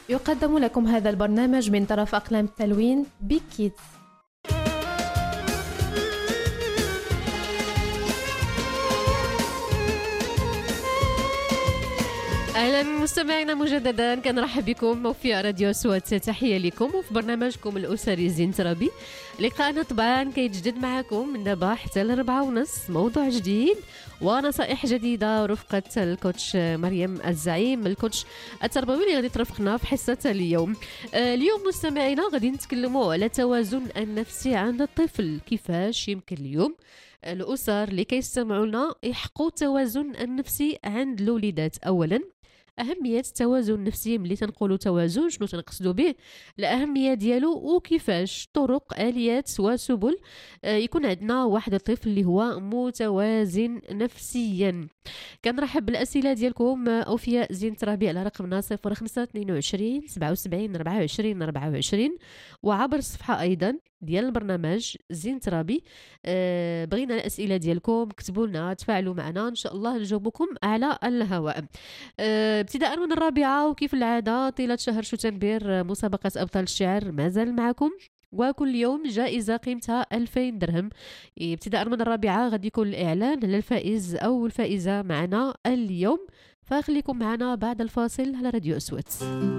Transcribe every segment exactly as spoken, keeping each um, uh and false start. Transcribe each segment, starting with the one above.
يقدم لكم هذا البرنامج من طرف أقلام التلوين بيك كيدز. اهلا مستمعينا مجددا، كنرحب بكم في راديو أصوات. تحيه لكم وفي برنامجكم الاسري زين ترابي. لقاءنا طبعا كيتجدد معكم من دابا حتى الربعة ونص، موضوع جديد ونصائح جديده رفقه الكوتش مريم الزعيم، الكوتش التربوي اللي غادي ترافقنا في حصه اليوم. اليوم مستمعينا غادي نتكلموا على التوازن النفسي عند الطفل، كيفاش يمكن اليوم الاسر اللي كيستمعوا لنا يحققوا التوازن النفسي عند الوليدات. اولا أهمية التوازن النفسي، ملي تنقولوا توازن شنو تنقصدوا به، الأهمية ديالو وكيفاش طرق آليات وسبل آه يكون عندنا واحد الطفل اللي هو متوازن نفسيا. كنرحب بالأسئلة ديالكم أوفياء زين ترابي على رقمنا صفر خمسة اثنين وعشرين سبعة وسبعين أربعة وعشرين أربعة وعشرين، وعبر الصفحة أيضا ديال البرنامج زين ترابي. أه بغينا الأسئلة ديالكم، كتبوا لنا، تفاعلوا معنا، إن شاء الله نجاوبكم على الهواء. أه ابتداء من الرابعة وكيف العادة طيلة شهر شتنبر مسابقة أبطال الشعر مازال معكم، وكل يوم جائزة قيمتها ألفين درهم. ابتداء من الرابعة غادي يكون الإعلان للفائز أو الفائزة معنا اليوم، فخليكم معنا بعد الفاصل على راديو أصوات.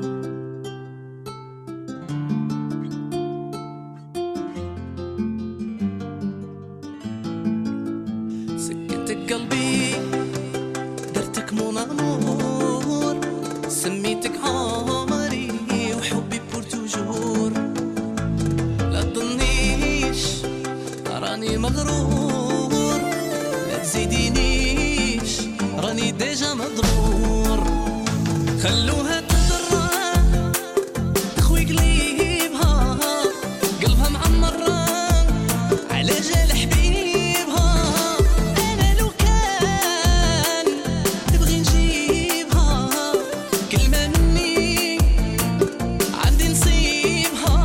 سكتك قلبي درتك مون امور، سميتك عمري وحبي بور توجور. لا تظنيش راني مغرور، لا تزيدينيش راني ديجا مضرور. خلوها تضرى تخوي قليبها، قلبها معمرة على جال حبيبها. انا لو كان تبغي نجيبها كلمة مني عندي نصيبها.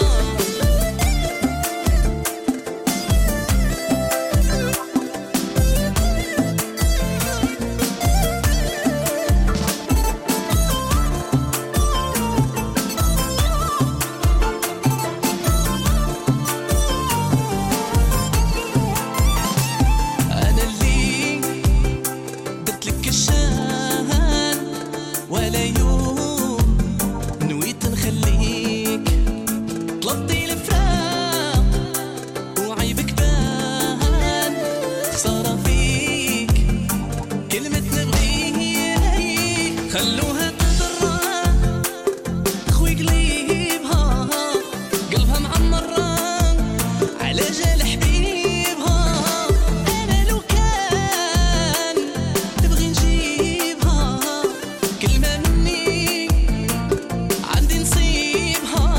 أنا اللي درتلك الشان، ولا يوم نويت نخليك. طلبتي الفراق وعيبك بان، خسارة فيك كلمة نبغيك. خلوها تضرى تخوي قليبها، قلبها معمرة على جال حبيبها. أنا لو كان تبغي نجيبها كلمة مني عندي نصيبها.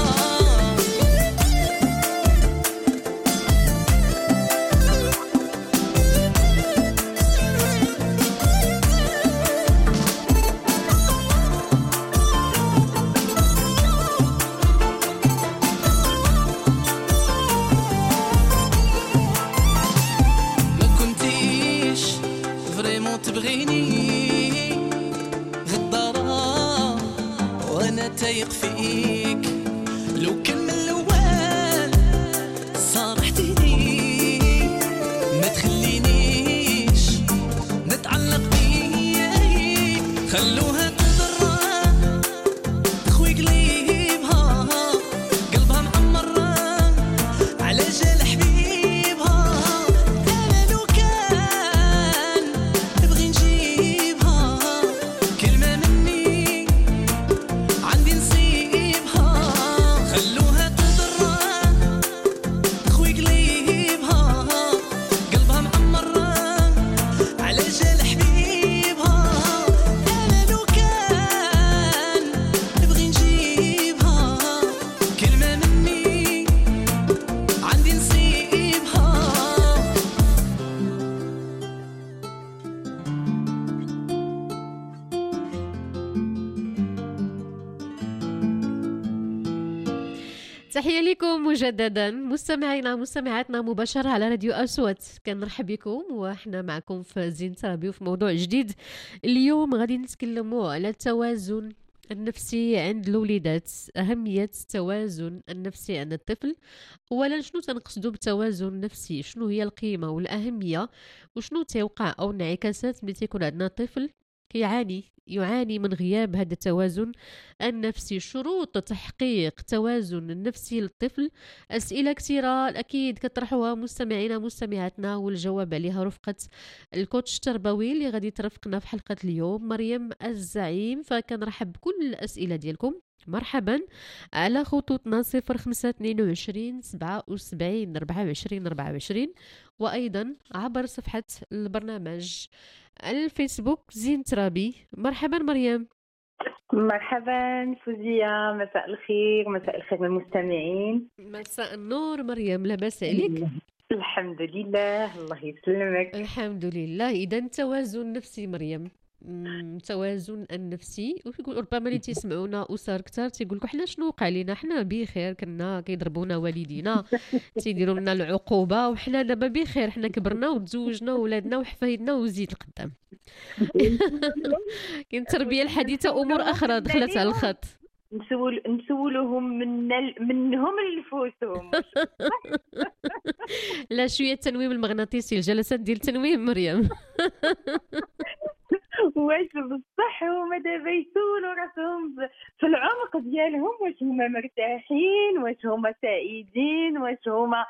ما كنتيش فريمون تبغيني، غدارة وانا تايق فيك. لو كان من الاول صارحتيني، ما تخلينيش نتعلق بيك. خلوها تضرى تخوي قليبها، قلبها معمرة على جال حبيبها. أنا لو كان تبغي نجيبها كلمة مني عندي نصيبها. خلوها تضرى تخوي قليبها، قلبها معمرة على جال حبيبها. أنا لو كان تبغي نجيبها كلمة مني عندي نصيبها. تحية لكم مجددا مستمعينا مستمعاتنا مباشرة على راديو أصوات. كنرحب بكم وإحنا معكم في زين ترابي وفي موضوع جديد. اليوم غادي نتكلموا على التوازن النفسي عند الوليدات، أهمية التوازن النفسي عند الطفل. أولا شنو تنقصدو بالتوازن النفسي؟ شنو هي القيمة والأهمية؟ وشنو تيوقع أو انعكاسات ملي تيكون عندنا طفل كيعاني يعاني من غياب هذا التوازن النفسي؟ شروط تحقيق التوازن النفسي للطفل. أسئلة كثيرة أكيد كطرحوها مستمعينا مستمعاتنا، والجواب عليها رفقة الكوتش التربوي اللي غادي ترافقنا في حلقة اليوم، مريم الزعيم. فكنرحب بكل الأسئلة ديالكم. مرحبا على خطوطنا صفر خمسة اثنين وعشرين سبعة وسبعين أربعة وعشرين أربعة وعشرين، وأيضا عبر صفحة البرنامج الفيسبوك زين ترابي. مرحبا مريم. مرحبا فوزية، مساء الخير. مساء الخير للمستمعين. مساء النور مريم، لاباس عليك؟ الحمد لله، الله يسلمك. الحمد لله. إذا توازن نفسي مريم، مم، توازن النفسي. ويقول ربما اللي تيسمعونا اسر كثار تيقول لكم حنا شنو وقع لينا؟ حنا بخير، كنا كيضربونا والدينا تيديروا لنا العقوبه، وحنا دابا بخير، حنا كبرنا وتزوجنا وولادنا وحفايدنا وزيد القدام. كاين التربيه الحديثه امور اخرى دخلت على الخط. نسول نسولوهم من ال... منهم لنفوسهم. لا شويه التنويم المغناطيسي، الجلسات ديال التنويم مريم. واش بصح هما دابا يسولوا راسهم في العمق ديالهم، واش هما مرتاحين، واش هما سعيدين، واش هما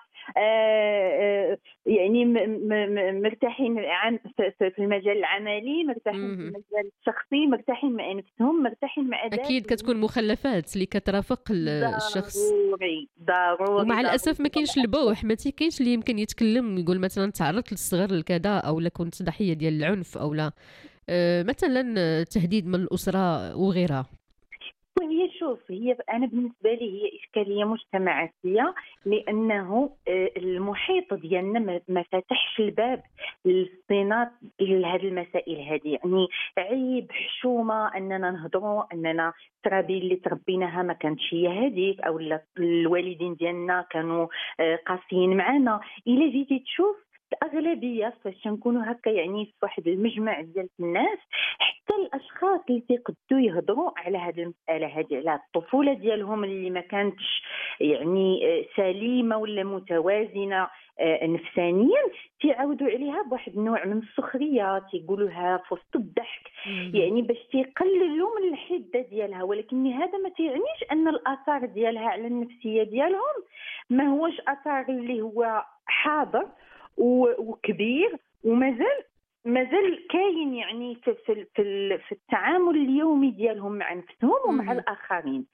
آه يعني م م مرتاحين عن في المجال العملي، مرتاحين في المجال الشخصي، مرتاحين مع نفسهم، مرتاحين مع ذاتهم. اكيد كتكون مخلفات اللي كترافق الشخص. ضروري ضروري. ومع الاسف ما كاينش البوح، ما كاينش اللي يمكن يتكلم يقول مثلا تعرضت للصغر لكذا، او لا كنت ضحيه ديال العنف، او لا أه مثلا تهديد من الاسره وغيرها. وهي شوف، هي انا بالنسبه لي هي اشكاليه مجتمعاتيه، لانه المحيط ديالنا ما فاتحش الباب للاستناد لهذه المسائل هذه. يعني عيب، حشومه اننا نهضروا اننا الترابيه اللي تربيناها ما كانتش هي هذيك، او الوالدين ديالنا كانوا قاسيين معنا. الا جيتي تشوف الأغلبية فاش نكونوا هكا يعني في واحد المجمع ديال الناس، حتى الأشخاص اللي تيقدوا يهضروا على هذه المسألة هذه، على الطفولة ديالهم اللي ما كانتش يعني سليمة ولا متوازنة نفسانيا، تيعاودوا عليها بواحد النوع من السخرية، تيقولوها في وسط الضحك، يعني باش تيقللوا من الحدة ديالها. ولكن هذا ما تيعنيش أن الآثار ديالها على النفسية ديالهم ما هوش آثار اللي هو حاضر وكبير، ومازال مازال كاين يعني في في في التعامل اليومي ديالهم مع نفسهم ومع الاخرين.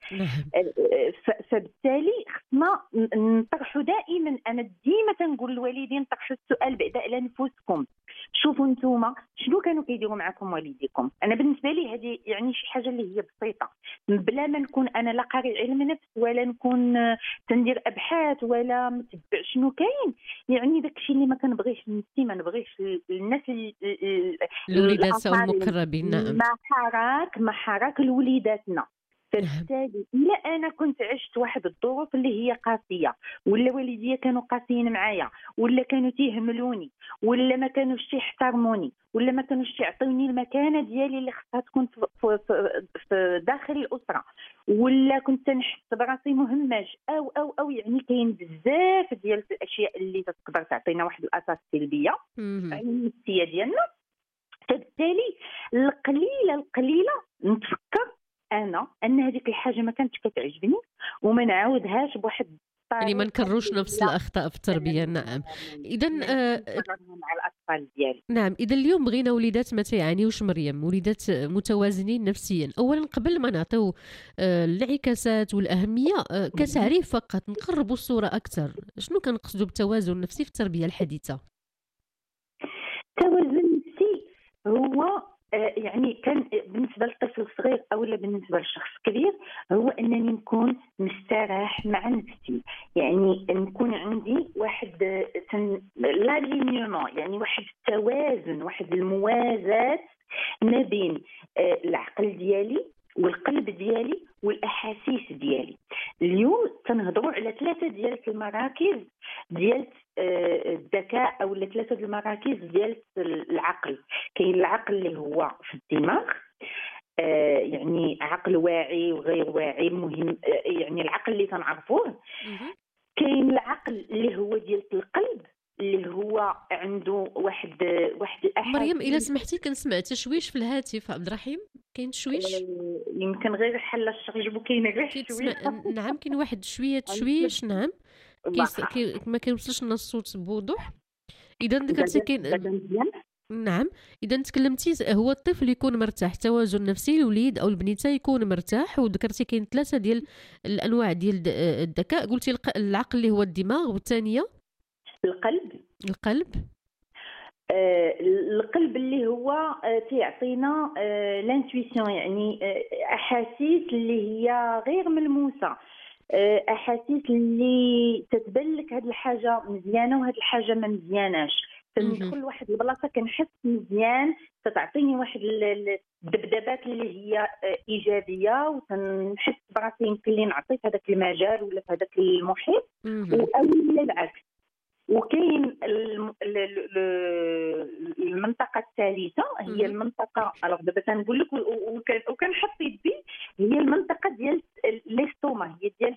فبالتالي خصنا نطرحوا دائما، انا ديما تنقول للوالدين طرحوا السؤال بعدا على نفوسكم، شوفوا نتوما شنو كانوا كيديروا معكم والديكم. انا بالنسبه لي هذه يعني شي حاجه اللي هي بسيطه، بلا ما نكون انا لا قارئ علم نفس ولا نكون تندير ابحاث ولا متبع شنو كاين. يعني داكشي اللي ما كنبغيش لنفسي ما نبغيش الناس الوليدات او المقربين. نعم، ما حراك ما حراك لوليداتنا. فبالتالي إلا أنا كنت عشت واحد الظروف اللي هي قاسية، ولا والديا كانوا قاسيين معايا، ولا كانوا تيهملوني، ولا ما كانوش تيحترموني، ولا ما كانوش تيعطوني المكانة ديالي اللي خصها تكون في, في, في, في داخل الأسرة، ولا كنت نحس براسي مهمش أو أو أو يعني كاين بزاف ديال الأشياء اللي تقدر تعطينا واحد الأساس سلبية على النفسية ديالنا. فبالتالي القليلة القليلة نتفكر انا ان هذيك الحاجه ما كانتش كتعجبني وما نعاودهاش بواحد يعني ما نكرروش نفس الاخطاء في التربيه. نعم. اذا آه مع الاطفال ديالي. نعم، اذا اليوم بغينا وليدات ما تيعانيوش مريم، وليدات متوازنين نفسيا، اولا قبل ما نعطيو آه الانعكاسات والاهميه آه كتعريف فقط نقربوا الصوره اكثر، شنو كنقصدوا بالتوازن النفسي في التربيه الحديثه؟ التوازن النفسي هو يعني كان بالنسبه للطفل الصغير او لا بالنسبه للشخص الكبير، هو انني نكون مستريح مع نفسي، يعني نكون عندي واحد لالينيومون، يعني واحد التوازن، واحد الموازاه ما بين العقل ديالي والقلب ديالي والاحاسيس ديالي. اليوم تنهضروا على ثلاثه ديال المراكز ديال الذكاء او ثلاثه المراكز ديال العقل. كاين العقل اللي هو في الدماغ، آه، يعني عقل واعي وغير واعي مهم. آه، يعني العقل اللي تنعرفوه، مهم. كاين العقل اللي هو ديال القلب، اللي هو عنده واحد واحد مريم، الا الاحاسيس. سمحتي كنسمع تشويش في الهاتف. عبد الرحيم، كاين تشويش؟ آه، يمكن غير حل الشغل كاين غير كيتسمع. شويه. نعم، كاين واحد شويه تشويش. نعم. كيس... واخا كي... ما كيوصلش لنا الصوت بوضوح. اذا ذكرتي دابا كاين. دابا مزيان. نعم. اذا تكلمتي هو الطفل يكون مرتاح، توازن نفسي، الوليد او البنيته يكون مرتاح، وذكرتي كاين ثلاثه ديال الانواع ديال الد- الذكاء. قلتي الق- العقل اللي هو الدماغ، والثانيه القلب. القلب. آه، القلب اللي هو آه، تيعطينا لانتويسيون، يعني آه، احاسيس اللي هي غير ملموسه، آه، احاسيس اللي تتبان لك هاد الحاجه مزيانه وهاد الحاجه ما مزياناش. مهم. فندخل لواحد البلاصه كنحس مزيان، تتعطيني واحد ال- ال- الذبذبات اللي هي آه، ايجابيه، وتنحس براسي يمكن لي نعطي في هذاك المجال ولا في هذاك المحيط، مهم. او العكس. وكاين الم- ال- ال- ال- المنطقه الثالثه، هي مهم. المنطقه، الوغ دابا تنقول لك و- وكان- وكنحط يدي، هي المنطقه ديال ليستوما، هي ديال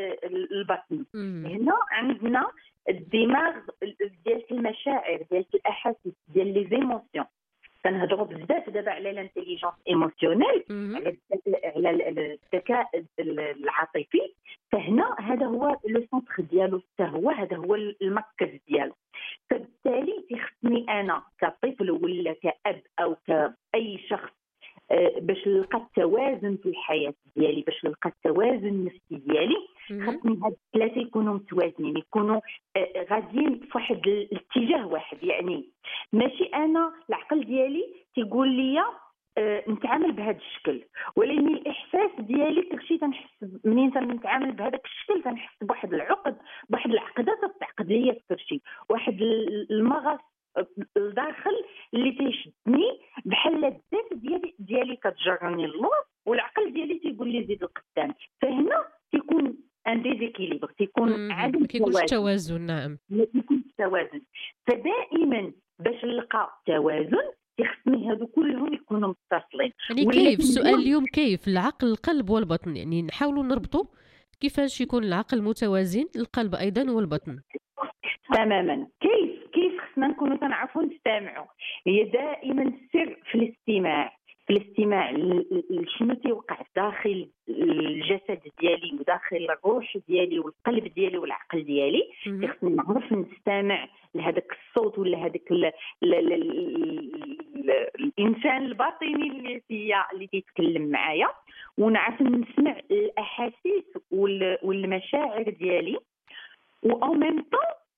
البطن. مهم. هنا عندنا الدماغ ديال المشاعر، ديال الاحاسيس، ديال لي زيموسيون. كنهضروا بزاف دابا على الانتيليجونس ايموسيونيل، مهم. على على الذكاء العاطفي. فهنا هذا هو لو سونتر ديالو، حتى هو هذا هو المركز ديالو. فبالتالي تخصني انا كطفل ولا كأب او كأي شخص آه، باش نلقى التوازن في الحياه ديالي، باش نلقى التوازن النفسي ديالي، مهم. خاصني هاد الثلاثه يكونوا متوازنين، يكونوا آه، غاديين في واحد الاتجاه واحد. يعني ماشي انا العقل ديالي تيقول لي آه، نتعامل بهذا الشكل، ولكن الاحساس ديالي كلشي تنحس منين تنتعامل بهذاك الشكل، تنحس بواحد العقد، بواحد العقده تتعقد ليا في كلشي، واحد المغص الداخل اللي تيشدني بحال الذات ديالي ديالي كتجرني للور، والعقل ديالي تيقول لي زيد القدام. فهنا تيكون ان ديزيكيليبر، تيكون مهم. عدم ما كيكونش توازن، توازن. نعم. ما يكونش توازن. فدائما باش نلقى توازن خصني هادو كلهم يكونوا متصلين. يعني كيف؟ السؤال اليوم كيف العقل، القلب والبطن، يعني نحاولوا نربطوا كيفاش يكون العقل متوازن، القلب ايضا والبطن. تماما. كيف كيف خصنا نكونوا تنعرفوا نستمعوا. هي دائما السر في الاستماع، في الاستماع ل- ل- شنو تيوقع داخل الجسد ديالي وداخل الروح ديالي والقلب ديالي والعقل ديالي. مهم. خصني نعرف نستمع لهذاك الصوت ولا هذاك ال- ال- ال- ال- الانسان الباطني اللي فيا اللي تيتكلم معايا، ونعرف نسمع الاحاسيس وال- والمشاعر ديالي. و ميم طون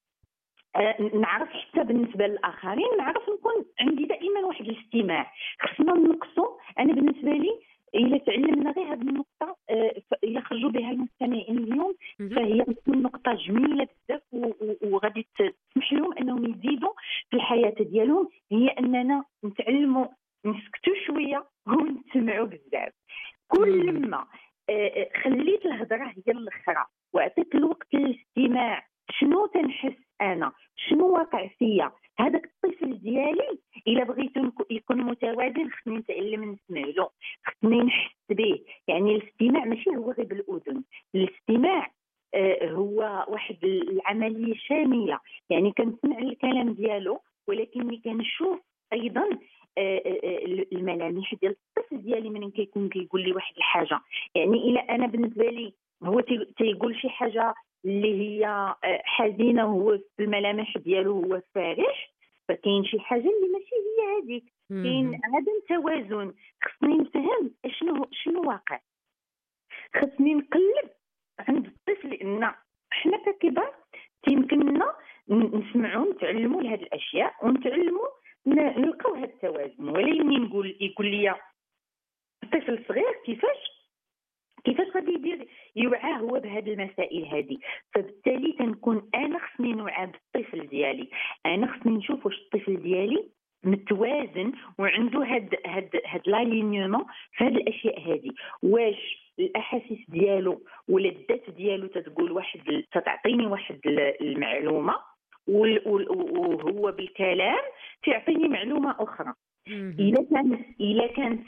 آه، نعرف حتى بالنسبه للاخرين، نعرف نكون عندي دائما واحد الاستماع. خصنا ننقصوا. انا بالنسبه لي الا تعلمنا غير هذه النقطه، آه، ف- الا خرجوا بها المستمعين اليوم، مهم. فهي تكون نقطه جميله بزاف، و- و- وغادي تسمح لهم انهم يزيدوا في الحياه ديالهم. هي اننا نتعلموا نسكتوا شويه ونسمعوا بزاف. كل مم. ما آه، آه، خليت الهضره هي الاخرى وعطيت الوقت للاستماع، شنو تنحس انا، شنو واقع فيا، هذاك الطفل ديالي الا بغيت نكو- يكون متوازن خصني نتعلم نسمع له، خصني نحس به. يعني الاستماع ماشي هو غير بالاذن، الاستماع آه، هو واحد العمليه شامله. يعني كنسمع الكلام ديالو، ولكني كنشوف ايضا آه، آه، آه، الملامح ديال الطفل ديالي منين كيكون كيقول لي واحد الحاجه. يعني الا انا بالنسبه لي هو تي- تيقول شي حاجه اللي هي آه، حزينه وهو في الملامح ديالو هو فرح، فكاين شي حاجه اللي ماشي هي هذيك، كاين مهم. عدم توازن. خصني نفهم شنو شنو واقع، خصني نقلب عند الطفل، لان حنا ككبار تيمكننا ن- نسمعوا نتعلموا لهاد الاشياء ونتعلموا ن- نلقاو هاد التوازن. ولكن نقول يقول لي الطفل صغير كيفاش كيفاش غادي يدير يوعى هو بهذه المسائل هذه. فبالتالي تنكون انا خصني نوعى بالطفل ديالي، انا خصني نشوف واش الطفل ديالي متوازن وعنده هاد هاد هاد لالينيومون في هاد الاشياء هذه، واش الاحاسيس ديالو ولا الذات ديالو تتقول واحد ال- تتعطيني واحد ال- المعلومه، وال- وال- وهو بالكلام تعطيني معلومه اخرى. مهم. الا كان الا كانت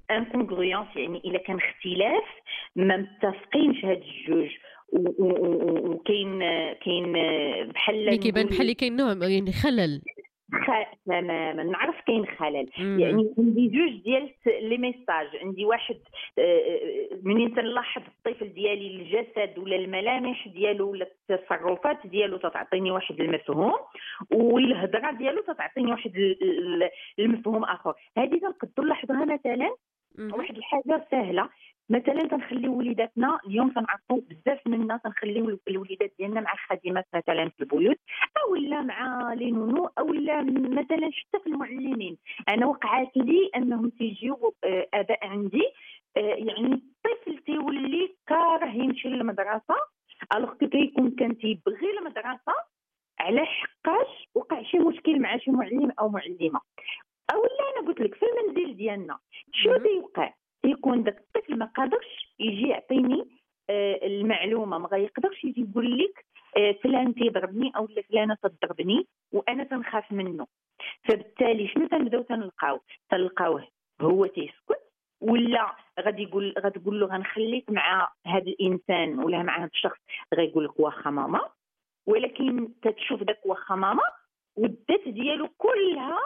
انكونغرويونس، يعني الا كان اختلاف ما متفقينش هاد الجوج، وكاين كاين بحال اللي كيبان بحال اللي كاين نوع يعني خلل تماما. نعرف كاين خلل. مم. يعني عندي جوج ديال لي ميساج. عندي واحد منين تنلاحظ الطفل ديالي الجسد ولا الملامح ديالو ولا التصرفات ديالو تعطيني واحد المفهوم، والهضره ديالو تعطيني واحد المفهوم اخر. هذه تنقدروا نلاحظوها مثلا واحد الحاجه سهله، مثلا تنخليو وليداتنا اليوم تنعرفوا بزاف منا تنخليو الوليدات ديالنا مع الخادمات مثلا في البيوت، او لا مع لي نونو، او لا مثلا حتى في المعلمين. انا وقعات لي انهم تيجيو اباء عندي يعني الطفل تيولي كاره يمشي للمدرسه، الوغ كيكون كان تيبغي المدرسه على حقاش وقع شي مشكل مع شي معلم او معلمه. او لا انا قلت لك في المنزل ديالنا شنو تيوقع، يكون داك الطفل ما قادرش يجي يعطيني آه المعلومه، ما غيقدرش يجي يقول لك آه فلان تيضربني او لا فلانه تضربني وانا تنخاف منه. فبالتالي شنو تنبداو تنلقاو تنلقاوه هو تيسكت، ولا غادي يقول غتقول له غنخليك مع هذا الانسان ولا مع هذا الشخص، غيقول لك واخا ماما، ولكن تتشوف داك واخا ماما والذات ديالو كلها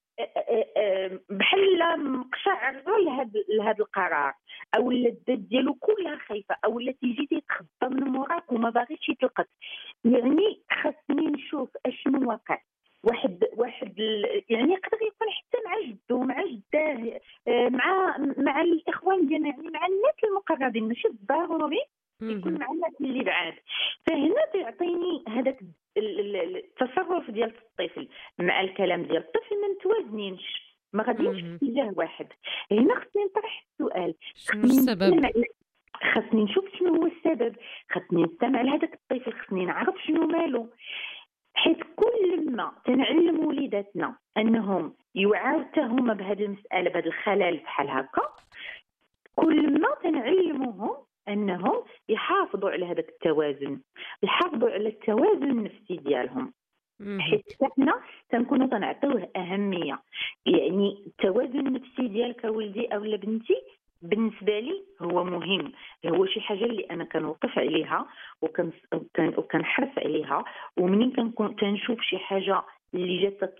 بحال مقشعر لهذا لهذا القرار، او الذات ديالو كلها خايفه، او لا تيجي تيتخبى من موراك وما باغيش يطلقك. يعني خاصني نشوف اشنو واقع. واحد واحد يعني يقدر يكون حتى مع جدو مع جداه مع مع الاخوان ديالنا، يعني مع الناس المقربين، ماشي ضروري يكون مع الناس اللي بعاد. فهنا تعطيني هذاك التصرف ديال الطفل مع الكلام ديال الطفل ما متوازنينش، ما غاديينش في اتجاه واحد. هنا خصني نطرح السؤال، شنو السبب؟ خصني نشوف شنو هو السبب، خصني نستمع لهذاك الطفل، خصني نعرف شنو ماله. حيت كل ما تنعلم وليداتنا انهم يوعاو حتى هما بهذه المساله بهذا الخلل بحال هكا، كل ما تنعلموهم انهم يحافظوا على هذاك التوازن، يحافظوا على التوازن النفسي ديالهم. حيت حنا تنكونوا تنعطيوه اهميه. يعني التوازن النفسي ديالك ولدي او بنتي بالنسبه لي هو مهم، هو شي حاجه اللي انا كنوقف عليها وكن وكنحرص عليها. ومنين كنكون تنشوف شي حاجه اللي جات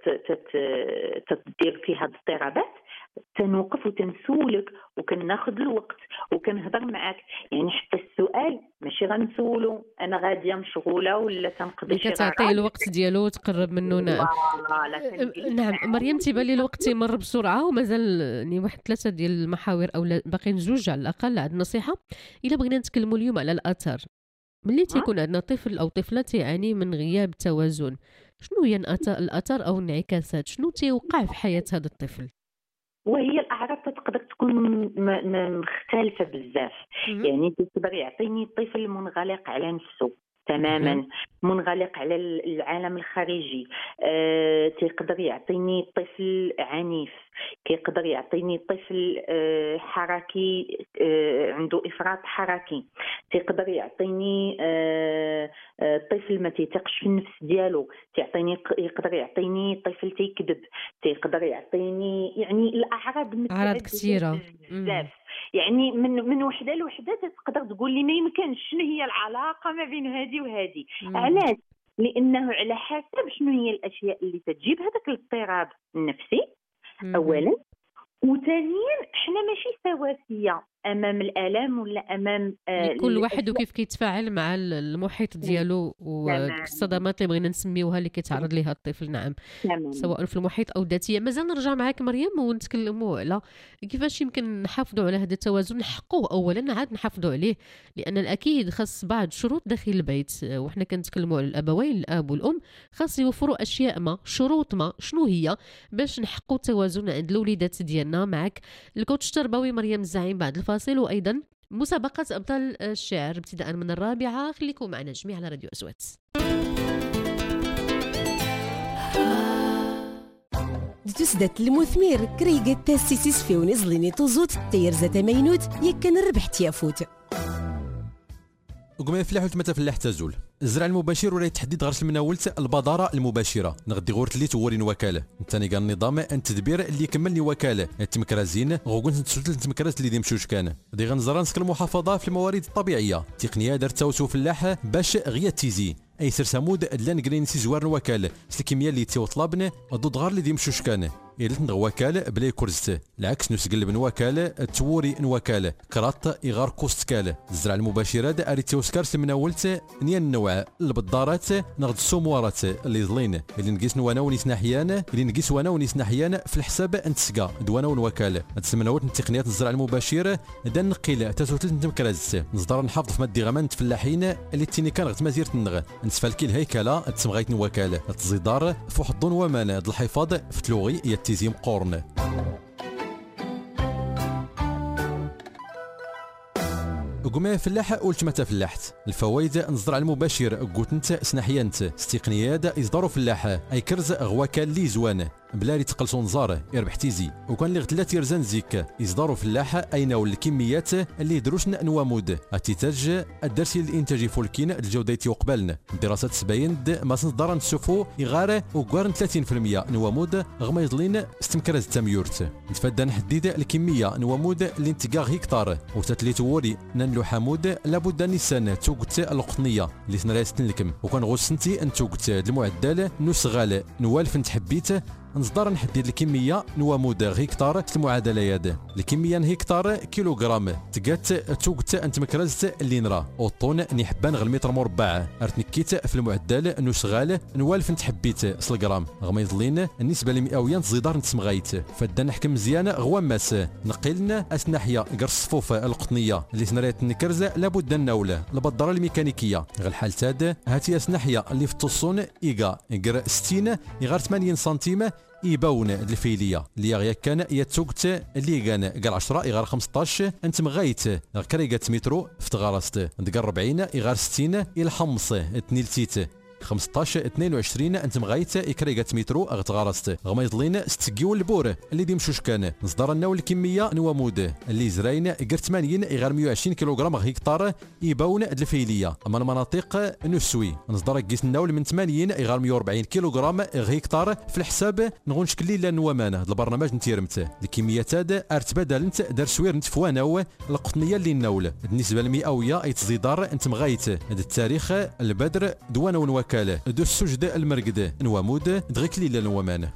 تدير فيها اضطرابات، تنوقف وتنسولك وكناخذ الوقت وكنهضر معاك. يعني حتى السؤال ماشي غنسولو انا غاديه مشغوله ولا تنقضي شي غلط، كتعطيه الوقت ديالو وتقرب منه. نعم نعم مريم، تيبان لي الوقت تيمر بسرعه ومازال يعني واحد ثلاثه ديال المحاور او باقيين جوج على الاقل. عندنا نصيحه الا بغينا نتكلموا اليوم على الاثار ملي تيكون عندنا طفل او طفله تعاني من غياب التوازن، شنو هي الاثار او الانعكاسات، شنو تيوقع في حياه هذا الطفل؟ وهي الاعراض تقدر تكون مختلفه بزاف. يعني تقدر يعطيني الطفل منغلق على نفسه تماما، منغلق على العالم الخارجي، أه، تيقدر يعطيني طفل عنيف، كيقدر يعطيني طفل أه حركي، أه عنده افراط حركي، تيقدر يعطيني أه أه طفل ما تيثقش في النفس ديالو، تيعطيني يقدر يعطيني طفل تيكذب، تيقدر يعطيني يعني الاعراض اعراض كثيره بزاف. يعني من من وحده لوحده تقدر تقول لي ما يمكنش شنو هي العلاقه ما بين هذه وهذه. علاش؟ لانه على حسب شنو هي الاشياء اللي تجيب هذاك الاضطراب النفسي اولا، وثانيا حنا ماشي سواسيه امام الالم ولا امام آه كل واحد وكيف كيتفاعل مع المحيط ديالو والصدمات اللي بغينا نسميوها اللي كيتعرض ليها الطفل. نعم تمام. سواء في المحيط او الذاتيه. مازال نرجع معاك مريم ونتكلموا على كيفاش يمكن نحافظوا على هذا التوازن، نحقوه اولا عاد نحافظوا عليه، لان الاكيد خاص بعض شروط داخل البيت. وحنا كنتكلموا على الابوين الاب والام، خاص يوفروا اشياء ما، شروط ما، شنو هي باش نحققوا التوازن عند الوليدات ديالنا. معك الكوتش التربوي مريم الزعيم بعد الفاصل، وايضا مسابقه ابطال الشعر ابتداء من الرابعه. خليكم معنا جميع على راديو أصوات. تسدت المثمير كريقة تاسيسيس في ونزليني توزوت تيرزة مينوت يكن ربح تيافوت. وكما يفلح وتما تفلح تزول الزرع المباشر ولا تحديد غرس المناولت البادره المباشره نغدي غورت اللي تورين وكاله ثاني قال النظام التدبير اللي يكمل لي وكاله التمكرازين غوكون تسلسل التمكراز اللي ديمشوش كان دي غنزران نسك المحافظه في الموارد الطبيعيه تقنيه دارت توسو فلاح باش غيا تيزي اي سر سمود لان كرينسي زوار وكاله الكيمياء اللي تيوطلبنا ضد غار اللي ديمشوش كان إلى نغوكال بلا يكرزت العكس نسقلب نوكال توري نوكال كرات إغار كوستكال الزرع المباشرة أريتيوسكار سمناولت نيان النوع البدارات نغد السموارات اللي ظلين اللي نقيس نوانا ونيس ناحيان اللي نقيس وانا ونيس ناحيان في الحساب انتسقا دوانا ونوكال تسمناولت تقنيات الزرع المباشر دان نقيل تسوتل نتمكراز نصدر نحافظ في مادي غمان فلاحين اللي تيني كان غت مزير تنغ نسفالكي الهيكله تسمغايت نوكال تزيدار فوحضون ومان الحفاظ في تلوغي تيزيم قورن وقما فلاح قلت متى فلاحت الفوائد نصدر على المباشر قلت انت سناحيانت استقنيات يصدروا فلاح اي كرز غواكا لي زوان بلا ري تقلصو نزار يربح تيزي وكان اللي غتلات يرزان زيك يصدروا فلاح ايناو الكميات اللي يدروشنا نوامود اتيتاج الدرسي الانتاجي فولكين الجوده يقبلن الدراسات تبين ما صدر نشوفوا يغار وكارن ثلاثين بالمئة نوامود غما يضلين استمكراز التميورت نتفادى نحدد الكميه نوامود اللي انتقا هكتار وتتلي توري ننلو حمود لابد نيسان توقت القطنيه اللي سنراستن لكم وكان غوسنتي ان توقت المعدل نسغال نوالف نتحبيت نصدر نحدد الكميه نوامود هكتار المعادله ياد الكميه هكتار كيلوغرام تقات توقت انت مكرزت اللي نرى اوطون نحبان غير متر مربع ارتنكيت في المعدل نسغال نوالف نتحبيت سلغرام غما يظلين النسبه المئويه تزيدار نتسمغايت فدا نحكم مزيان غواماس نقلنا اسناحيه قر الصفوف القطنيه اللي سنريت نكرز لابد ناوله البدره الميكانيكيه غير الحال تاد هاتي اسناحيه اللي في التصون ايكا غير ستين غير ثمانين سنتيم يباون الفيليه اللي غيا كان يتوقت اللي كان قال عشرة غير خمسطاش انت مغايت كريغات مترو في تغارست ديك أربعين غير ستين الى حمص تنيلتيت خمسطاش اثنين وعشرين انت مغايت اكريغات مترو غتغارست غما يضلين ستكيو البور اللي ديمشوش كان نصدر لنا الكميه نوامود اللي زراين غير ثمانين غير مئة وعشرين كيلوغرام هكتار يباون الفيليه اما المناطق نسوي نصدر قيس ناول من ثمانين غير مئة وأربعين كيلوغرام هكتار في الحساب نغون شكل لا نوامان هذا البرنامج نتيرمت الكميات هذا ارتبادلنت دار سوير نتفواناو القطنيه اللي ناول النسبه المئويه اي تزيدار انت مغايت التاريخ البدر دوانا ونواك دو السجد المرقد نوامود دغيك ليلا نوامان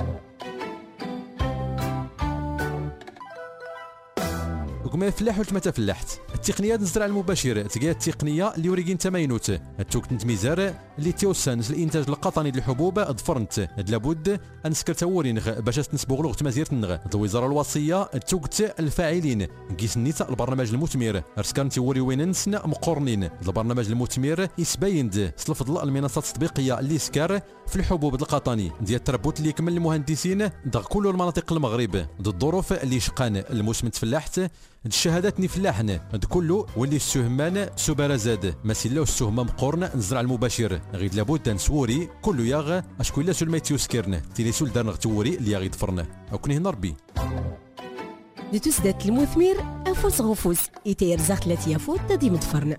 وكما يفلاح وتما تفلحت التقنيات الزرع المباشر تلقى التقنيه اللي وريكين تماينوت التوكت نتميزار اللي تيوسانس الانتاج القطني للحبوب ظفرنت لابد ان سكرتورين باش تنسبوا غلغت مزيرت النغ الوزاره الوصيه التوكت الفاعلين قيس نيت البرنامج المثمر ارسكان تيوري وين نسنا مقورنين البرنامج المثمر يسبايند الفضل المنصات التطبيقيه اللي سكر في الحبوب القطني ديال التربط اللي يكمل المهندسين دغ كل المناطق المغرب ضد الظروف اللي شقان الموسم تفلاحت الشهادات نفلاحن هاد كله واللي السهمان سبارة زاد مسيلا السهمة مقورن نزرع المباشر غير لابد نسوري كله ياغ اشكو الا سول ما يتيوسكرن تيليسول دار نغتوري اللي غير ضفرنا اوكني هنا ربي دو تسدات المثمر افوس غفوس يتير زاخت لاتيا فوت تدي متفرن.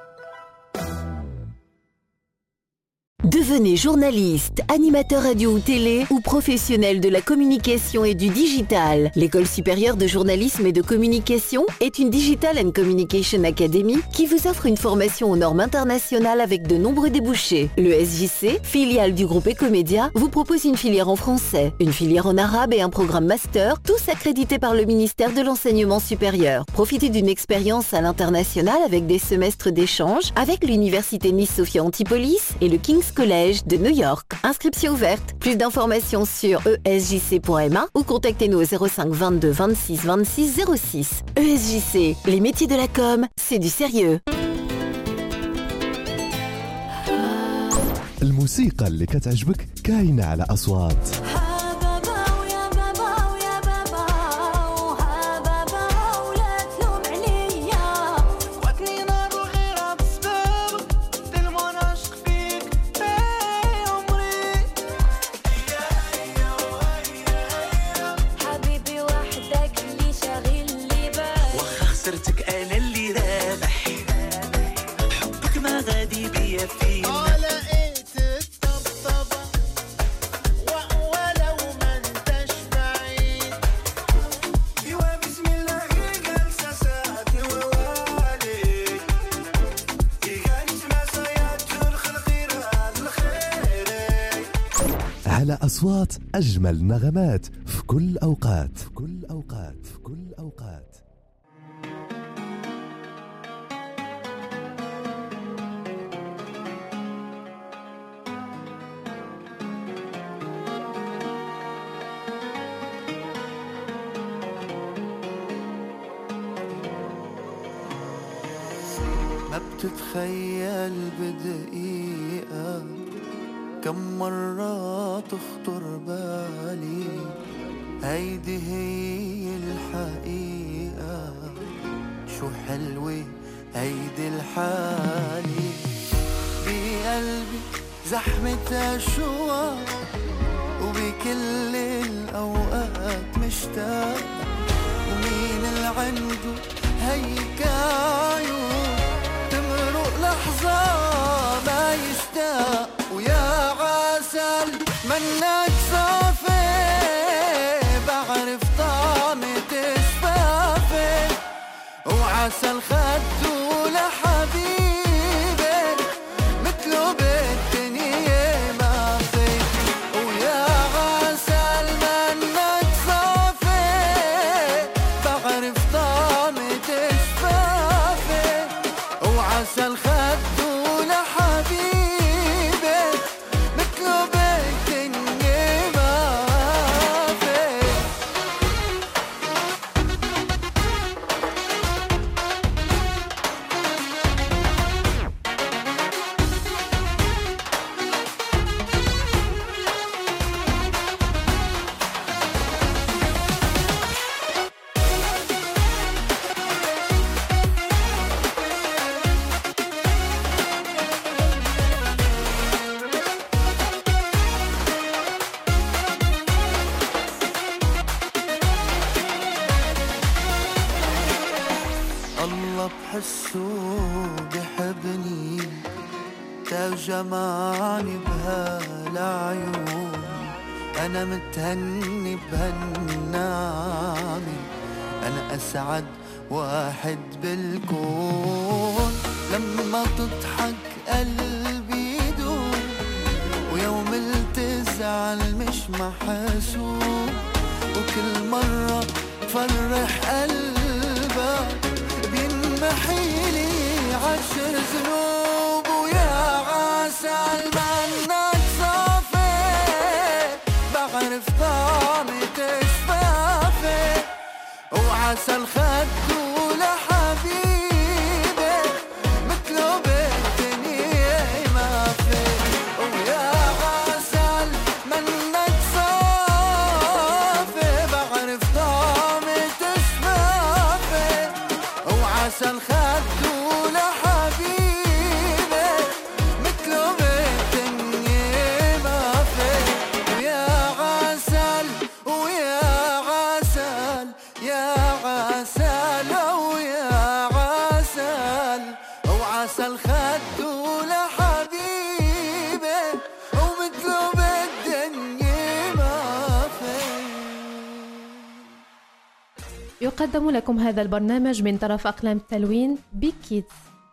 Devenez journaliste, animateur radio ou télé ou professionnel de la communication et du digital. L'École supérieure de journalisme et de communication est une Digital and Communication Academy qui vous offre une formation aux normes internationales avec de nombreux débouchés. Le S J C, filiale du groupe Ecomédia, vous propose une filière en français, une filière en arabe et un programme master, tous accrédités par le ministère de l'Enseignement supérieur. Profitez d'une expérience à l'international avec des semestres d'échange avec l'Université Nice-Sophia Antipolis et le King's Collège de New York. Inscription ouverte. Plus d'informations sur e s j c point m a ou contactez-nous au zéro cinq vingt-deux vingt-six vingt-six zéro six. E S J C, les métiers de la com, c'est du sérieux. الموسيقى اللي كتعجبك كاينة على أصوات. اليافين. اه لقيت الطبطبة ولو ما انتش بعيد. ايوا بسم الله جالسة ساعة ووالي كانت ما سيات الخلق راد الخير. على أصوات أجمل نغمات في كل أوقات في كل أوقات في كل أوقات. ما بتتخيل بدقيقة كم مرة تخطر بالي هيدي هي الحقيقة شو حلوة هيدي الحالي بقلبي زحمة أشواق وبكل الأوقات مشتاق ومين اللي عنده هيك عيون تمرق لحظة ما يشتاق ويا عسل منك صافي بعرف طعمة شفافي وعسل خدته لحبيبي مثله بالدنيا ما في ويا عسل منك صافي بعرف طعمة شفافي وعسل خدته لحبيبي مثله بالدنيا ما في. الله بحسه بحبني تجمعني بهالعيون أنا متهني بهالنعمة أنا أسعد واحد بالكون لما تضحك قلبي يدوم ويوم التزعل مش محسوب وكل مرة تفرح قلبك بينمحيلي عشر ذنوب ويا عسل منك صافي بعرف طعمة شفافي وعسل خدته لحبيبي مثله بالدنيا ما في ويا عسل منك صافي بعرف طعمة شفافي وعسل خدته لحبيبي مثله بالدنيا ما في ويا عسل ويا عسل يا عسل ويا عسل وعسل خدته لحبيبي ومثله بالدنيا ما في. يقدم لكم هذا البرنامج من طرف أقلام التلوين بيك كيدز.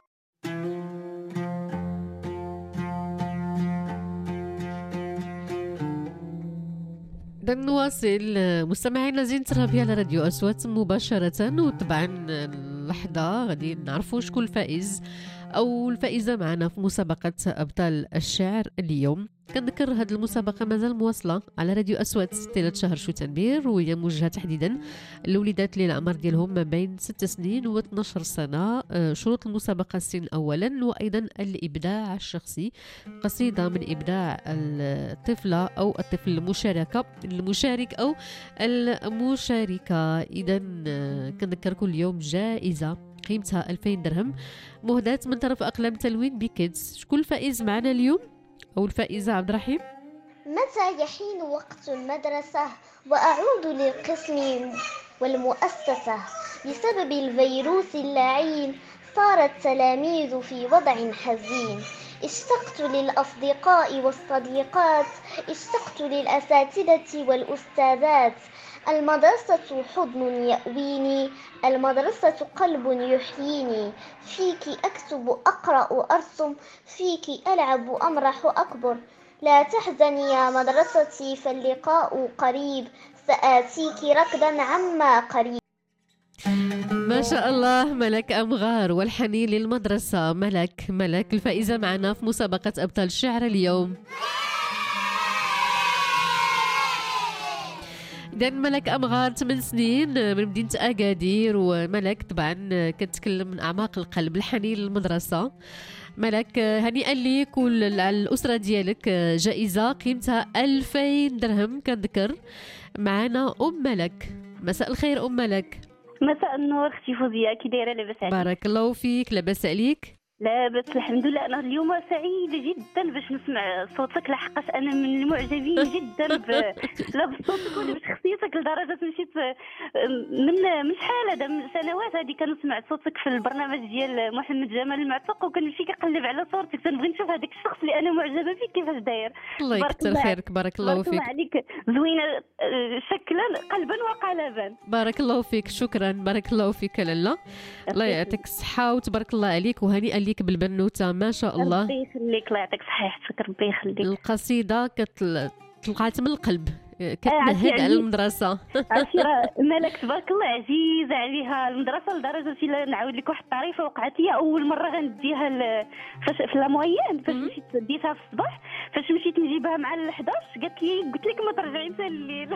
نواصل مستمعينا زين ترابي على راديو أصوات مباشرة وطبعا اللحظة غادي نعرفوا شكون الفائز أو الفائزة معنا في مسابقة أبطال الشعر اليوم. كنذكر هذه المسابقة مازال مواصلة على راديو أصوات طيلة شهر شو تنبير وهي موجهة تحديدا للوليدات اللي العمر ديالهم ما بين ست سنين و اثناش سنة. شروط المسابقة السن أولا وأيضا الإبداع الشخصي قصيدة من إبداع الطفلة أو الطفل المشاركة المشارك أو المشاركة. إذا كنذكركم اليوم جائزة قيمتها ألفين درهم مهداة من طرف أقلام تلوين بكيدز. شكون الفائز معنا اليوم أو الفائزة عبد الرحيم؟ متى يحين وقت المدرسة وأعود للقسم والمؤسسة بسبب الفيروس اللعين صار التلاميذ في وضع حزين اشتقت للأصدقاء والصديقات، اشتقت للأساتذة والأستاذات. المدرسة حضن يأويني، المدرسة قلب يحييني. فيك أكتب أقرأ أرسم، فيك ألعب أمرح أكبر. لا تحزني يا مدرستي فاللقاء قريب، سآتيك ركضا عما قريب. ما شاء الله ملك أمغار والحنين للمدرسة. ملك ملك الفائزة معنا في مسابقة أبطال الشعر اليوم. إذن ملك أمغار ثمان سنين من مدينة أكادير، وملك طبعا كتكلم من أعماق القلب الحنين للمدرسة. ملك هنيئا ليك والأسرة ديالك جائزة قيمتها ألفين درهم كنذكر. معنا أم ملك. مساء الخير أم ملك. مساء النور اختي فوزية، كي دايره؟ لاباس عليك؟ بارك الله فيك. لاباس عليك؟ لاباس الحمد لله. انا اليوم سعيده جدا باش نسمع صوتك، لحقاش انا من المعجبين جدا ب... لا بصوتك ولا بشخصيتك، لدرجه مشيت من من شحال هذا من سنوات هذه كنسمع صوتك في البرنامج ديال محمد جمال المعتق، وكنمشي كنقلب على صورتك تنبغي نشوف هذاك الشخص اللي انا معجبه فيه كيفاش داير. الله يكثر خيرك. بارك الله فيك. بارك الله عليك، زوينه شكلا قلبا وقالبا. بارك الله فيك. شكرا. بارك الله فيك لاله. الله يعطيك الصحه وتبارك الله عليك، وهنيئا ليك بالبنوته ما شاء الله. ربي يخليك، الله يعطيك صحيحتك، ربي يخليك. القصيده كتلقات من القلب، كتنهد على المدرسه. عشيرة ملك تبارك الله عزيزه عليها المدرسه، لدرجه الا نعاود لك واحد الطريفه وقعت لي اول مره غنديها فاش في لامويان، فاش مشيت ديتها في الصباح، فاش مشيت نجيبها مع ال حداش قالت لي قلت لك ما ترجعي حتى الليل.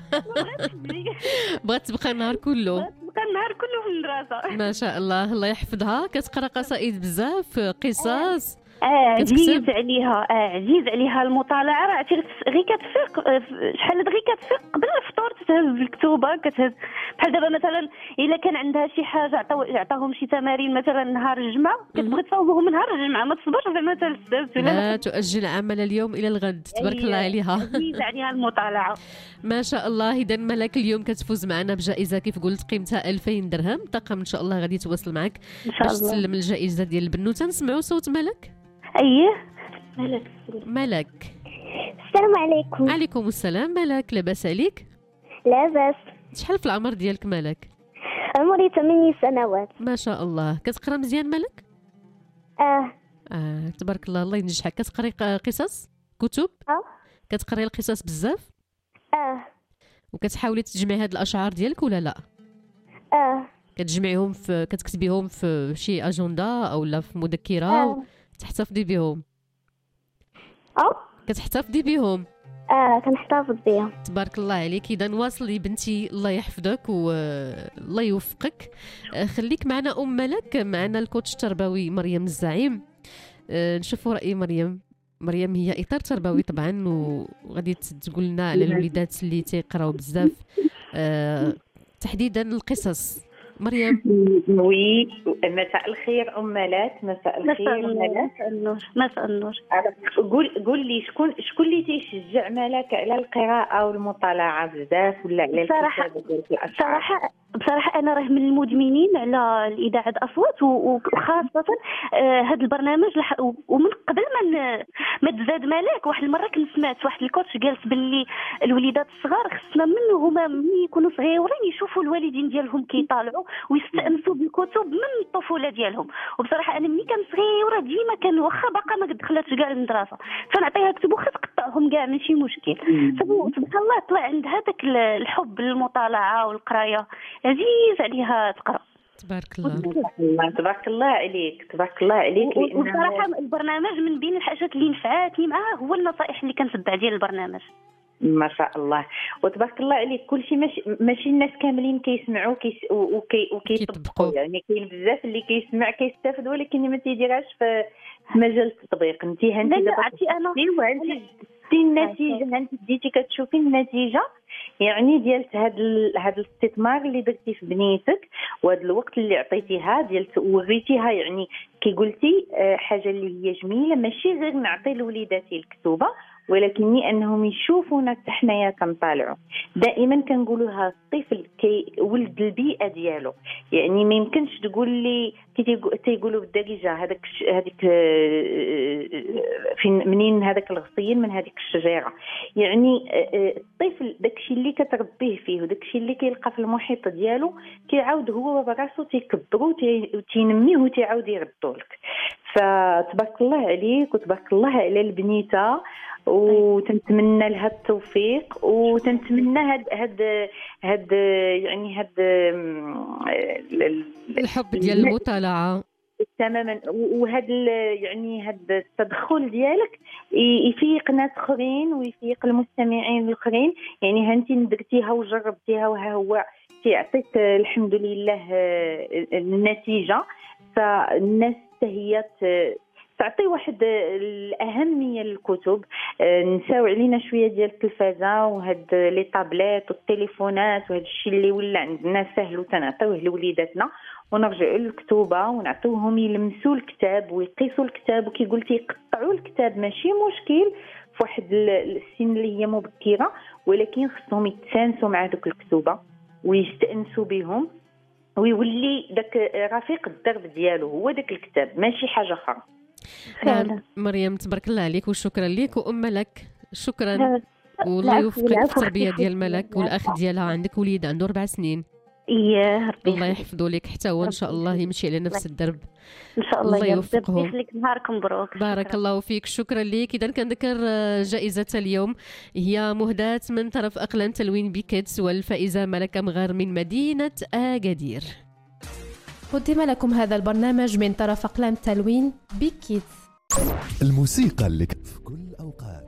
بغات تبقى النهار كله. بغات تبقى النهار كله في المدرسه. ما شاء الله. الله يحفظها. كتقرا قصائد بزاف، قصص. اه عزيز عليها، اه عزيز عليها المطالعه. راه غير كتفيق شحال غير كتفيق قبل الفطور تتهز الكتوبه، كتهز بحال دابا مثلا الا كان عندها شي حاجه عطاو عطاهم شي تمارين مثلا نهار الجمعه، كتبغي تصاوبهم نهار الجمعه، ما تصبرش زعما حتى السبت ولا لا تؤجل عمل اليوم الى الغد. تبارك الله عليها. عزيز عليها المطالعه. ما شاء الله. اذا ملك اليوم كتفوز معنا بجائزه كيف قلت قيمتها ألفين درهم. طاقم ان شاء الله غادي يتواصل معك باش تسلم الجائزه ديال البنوته. نسمعوا صوت ملك. اييه ملك. ملك السلام عليكم. عليكم السلام. ملك لاباس عليك؟ لاباس. شحال في العمر ديالك ملك؟ عمري ثمانية سنوات. ما شاء الله. كتقرا مزيان ملك؟ اه اه تبارك الله. الله ينجحك. كتقري قصص كتب؟ اه كتقري القصص بزاف؟ اه وكتحاولي تجمعي هاد الاشعار ديالك ولا لا؟ اه كتجمعيهم في كتكتبيهم في شي اجنده او لا في مذكره آه. تحتفظي بهم؟ اه كتحتفظي بهم؟ اه كنحتفظ بهم. تبارك الله عليك. اذا واصلي بنتي، الله يحفظك والله يوفقك. خليك معنا ام ملك. معنا الكوتش التربوي مريم الزعيم. نشوفوا راي مريم. مريم هي اطار تربوي طبعا، وغادي تقول لنا على الوليدات اللي تيقراو بزاف، أه تحديدا القصص. مريم. وي مساء الخير ام ملات. مساء الخير ملات. مساء النور. مساء النور. قول قول لي شكون شكون اللي تيشجع ملك على القراءه والمطالعه بزاف ولا على الكتابه ديال الاشعار؟ بصراحه بصراحه انا راه من المدمنين على الاذاعه الاصوات، وخاصه آه هذا البرنامج. ومن قبل ما ما تزاد ملك، واحد المره كنت سمعت واحد الكوتش جالس باللي الوليدات الصغار خصنا من هما ملي يكونوا صغيورين يشوفوا الوالدين ديالهم كيطالعوا ويستأنسوا بالكتب من الطفوله ديالهم. وبصراحه انا ملي كنت صغيره ديما كان واخا باقا ما دخلتش كاع المدرسه فنعطيها كتب وخا تقطعهم كاع ماشي مشكل. سبحان الله طلع عند هذاك الحب للمطالعه والقرايه، عزيز عليها تقرا. تبارك الله. تبارك الله عليك. تبارك الله عليك. وصراحه البرنامج من بين الحاجات اللي نفعتني معاه هو النصائح اللي كنتبع ديال البرنامج. ما شاء الله وتبارك الله عليك. كلشي ماشي ماشي الناس كاملين كيسمعوا كيس وكي وكيطبقوا، يعني كاين بزاف اللي كيسمع كيستافد ولكن ما تيديرهاش في مجال التطبيق. انت هانتي دابا عرفتي انا وانت دي النتيجه، انت بديتي كتشوفي النتيجه يعني ديال هذا هذا الاستثمار اللي درتي في بنيتك، وهذا الوقت اللي عطيتيها ديال وريتيها. يعني كي قلتي حاجه اللي هي جميله، ماشي غير نعطي لوليداتي الكتوبه ولكن انهم يشوفونا حتى حنايا كنطالعوا. دائما كنقولوها الطفل كي ولد البيئه ديالو، يعني ما يمكنش تقول لي كي تيقولوا بالدارجه هذاك هذيك فين منين هذاك الغصين من هذيك الشجره، يعني الطفل داكشي اللي كتربيه فيه وداكشي اللي كيلقى في المحيط ديالو كيعاود هو براسو تيكبرو وتينميه وتيعاود يردو لك. فتبارك الله عليك وتبارك الله على البنيته، وتنتمنى لها التوفيق، وتنتمنى هاد هاد هاد يعني هاد الحب ديال المطالعه تماما، وهذا يعني هذا التدخل ديالك يفيق ناس اخرين ويفيق المستمعين الاخرين. يعني هانتي درتيها وجربتيها وها هو تيعطيك الحمد لله النتيجه. فالناس هي تعطي واحد الأهمية للكتب. نساو علينا شوية ديال التلفازة وهاد لي طابلات والتليفونات وهاد الشيء اللي ولا عندنا سهل وتنعطيوه لوليداتنا، ونرجعوا للكتوبة ونعطيوهم يلمسوا الكتاب ويقيسوا الكتاب، وكي قلتي يقطعوا الكتاب ماشي مشكل في واحد السن اللي هي مبكرة، ولكن خصهم يتسانسوا مع دوك الكتوبة ويستأنسوا بهم، ويولي داك رفيق الدرب ديالو هو داك الكتاب ماشي حاجة أخرى. نعم مريم تبارك الله عليك وشكرا لك وأم لك. شكرا والله يوفقك في التربية ديال ملك. والأخ ديالها عندك وليد عنده أربع سنين. إيه ربي الله يحفظه لك حتى هو إن شاء الله يمشي على نفس الدرب إن شاء الله. الله يوفقهم. يربي لك نهاركم مبروك. بارك شكرا. الله فيك شكرا لك. إذا كنذكر جائزة اليوم هي مهداة من طرف أقلام تلوين بيكيتس، والفائزة ملكة مغار من مدينة أكادير. قدم لكم هذا البرنامج من طرف أقلام تلوين بيكيتس. الموسيقى لك في كل أوقات.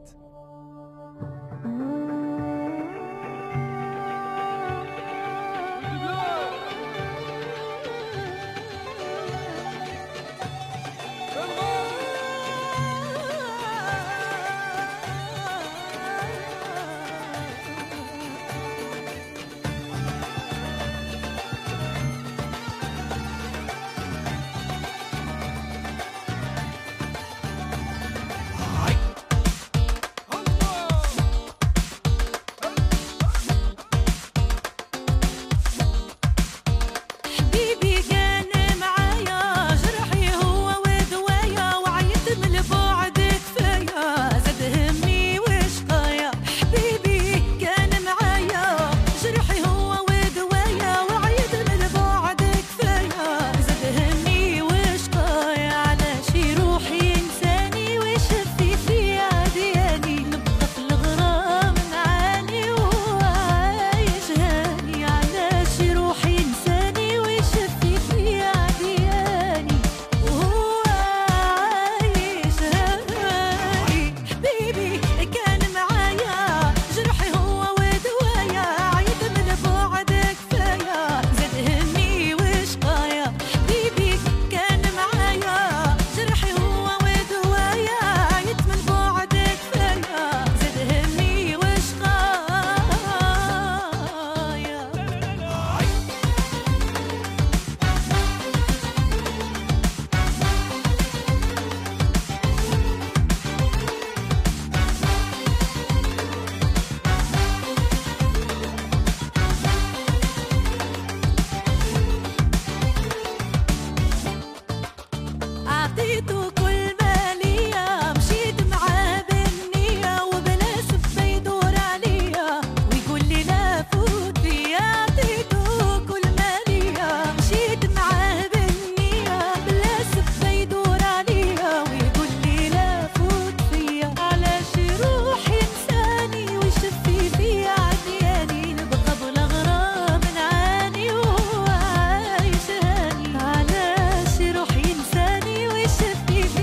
في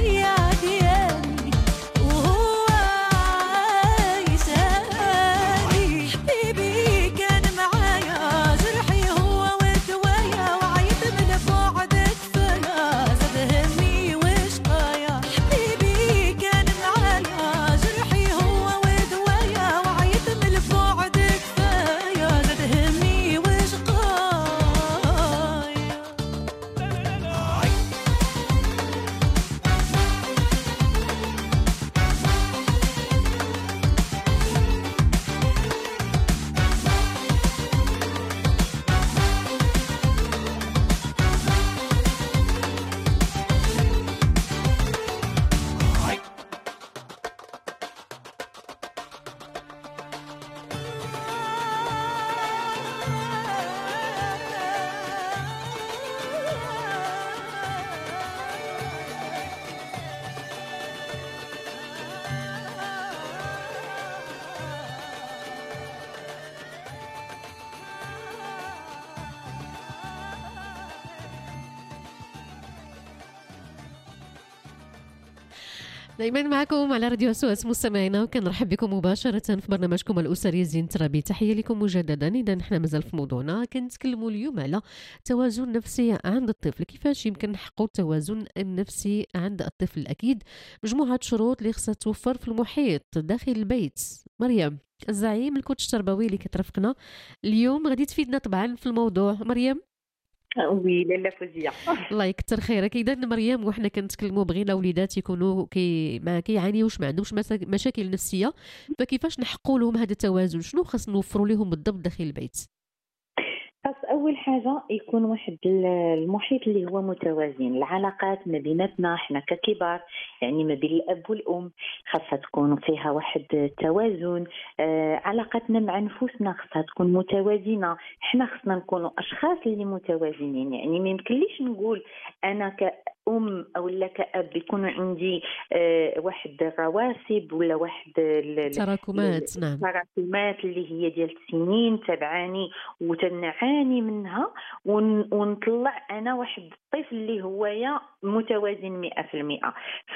دائما معكم على راديو سوس مستمعينا، وكنرحب بكم مباشرة في برنامجكم الأسري زين ترابي. تحية لكم مجددا. إذا نحن مازال في موضوعنا، كنتكلموا اليوم على توازن نفسي عند الطفل، كيفاش يمكن نحققوا التوازن النفسي عند الطفل. أكيد مجموعة شروط اللي خصها توفر في المحيط داخل البيت. مريم الزعيم الكوتش التربوي اللي كترافقنا اليوم غادي تفيدنا طبعا في الموضوع. مريم وي لاله فوزيه الله يكثر خيرك. اذا مريم وحنا كنتكلموا بغينا وليدات يكونوا كي ما كيعانيوش، ما عندهمش مشاكل نفسيه، فكيفاش نحققوا لهم هذا التوازن؟ شنو خاص نوفروا لهم بالضبط داخل البيت؟ خاص اول حاجه يكون واحد المحيط اللي هو متوازن. العلاقات ما بيناتنا احنا ككبار، يعني ما بين الاب والام، خاصها تكون فيها واحد التوازن. آه علاقتنا مع نفوسنا خاصها تكون متوازنه. احنا خصنا نكونوا اشخاص اللي متوازنين. يعني ما يمكنليش نقول انا كأم او لا كأب يكون عندي آه واحد الرواسب ولا واحد تراكمات. نعم، تراكمات اللي هي ديال السنين تبعاني وتنعاني منها، ونطلع انا واحد الطفل اللي هو يا متوازن مئة في المئة.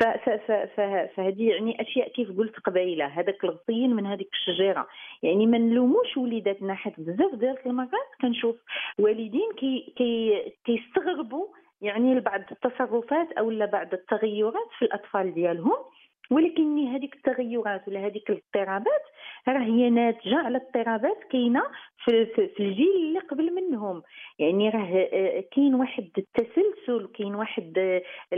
فهذه يعني اشياء كيف قلت قبيله، هذاك الغصين من هذيك الشجره. يعني ما نلوموش وليداتنا، حيت بزاف ديال المرات كنشوف والدين كي كي كيستغربوا يعني لبعض التصرفات او لا بعض التغيرات في الاطفال ديالهم، ولكن هذيك التغيرات ولا هذيك الاضطرابات راه هي ناتجه على اضطرابات كاينه في, في, في الجيل اللي قبل منهم. يعني راه كاين واحد التسلسل، كاين واحد